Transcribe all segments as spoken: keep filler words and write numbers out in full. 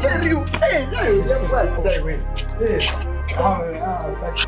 tell you. Hey, hey, hey, hey.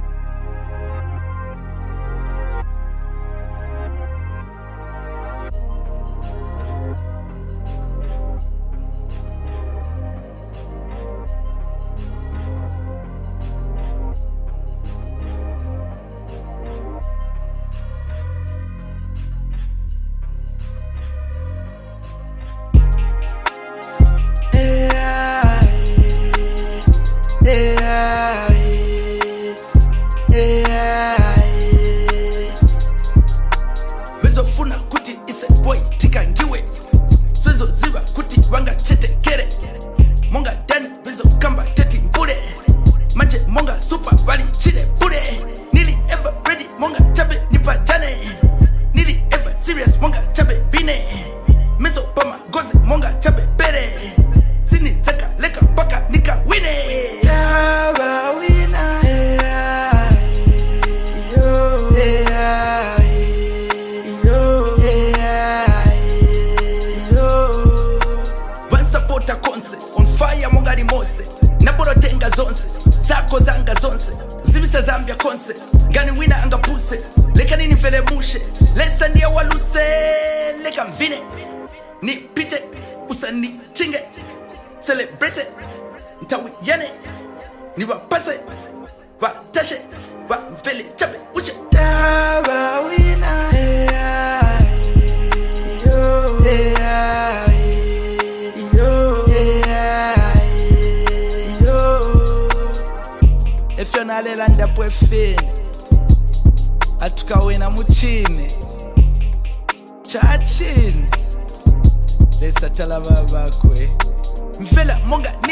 Bezofuna kuti ise boy tika ngiwe Sezo ziva kuti wanga chete kere Monga dani bezo kamba teti mpule Manje monga super vali chile pule Nili ever ready monga chabe nipa jane Nili ever serious monga chabe bine Mezo pama goze monga chabe bere Sini zaka leka paka nika wine Yaba wina Yo Supporter konse on fire mongari mose Naporo tenga zonse Zako zanga zonse Zibisa zambia konse Gani wina anga puse Leka nini fele mushe Lesa ndia waluse Leka mvine Ni pite Usani chinge Celebrate Ntawi yane Ni wapase Watashe Wamfele chabe uche Tawa wina Efyonalela ndapo efeni Atukawena muchini Chachini Lesa tala babakwe Mfela monga